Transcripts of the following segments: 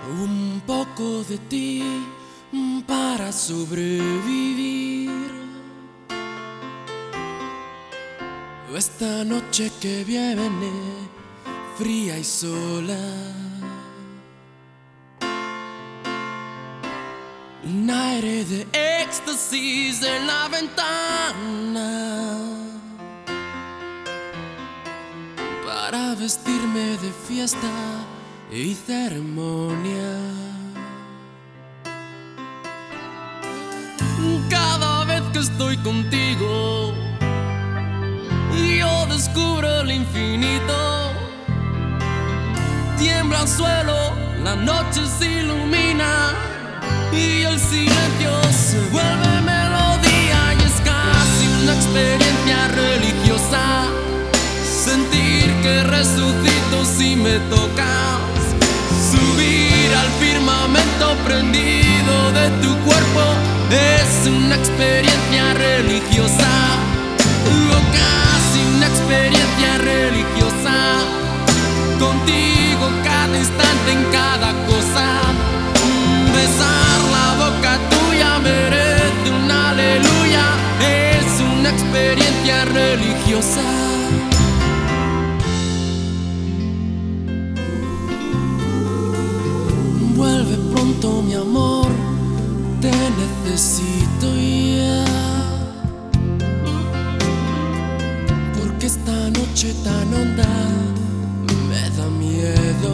Un poco de ti para sobrevivir. Esta noche que viene, fría y sola, un aire de éxtasis en la ventana para vestirme de fiesta y ceremonia. Cada vez que estoy contigo, yo descubro el infinito. Tiembla el suelo, la noche se ilumina y el silencio se vuelve melodía. Y es casi una experiencia religiosa sentir que resucito si me tocas. Subir al firmamento prendido de tu cuerpo es una experiencia religiosa, o casi una experiencia religiosa. Contigo cada instante, en cada cosa, besar la boca tuya merece un aleluya. Es una experiencia religiosa. Vuelve pronto, mi amor, te necesito ya, porque esta noche tan honda me da miedo.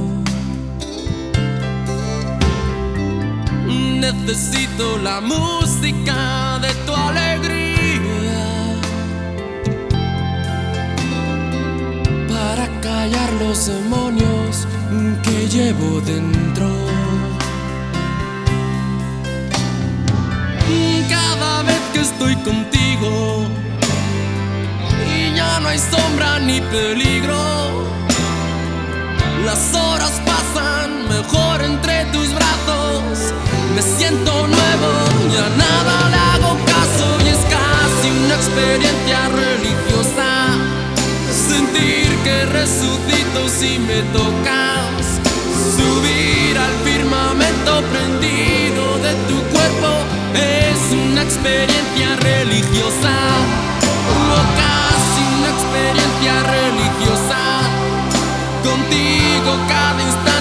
Necesito la música de tu alegría para callar los demonios que llevo dentro. Cada vez que estoy contigo y ya no hay sombra ni peligro, las horas pasan mejor entre tus brazos. Me siento nuevo, ya nada le hago caso. Y es casi una experiencia religiosa sentir que resucito si me tocas. Subir al firmamento prendido de tu cuerpo es una experiencia religiosa, o casi una experiencia religiosa. Contigo cada instante,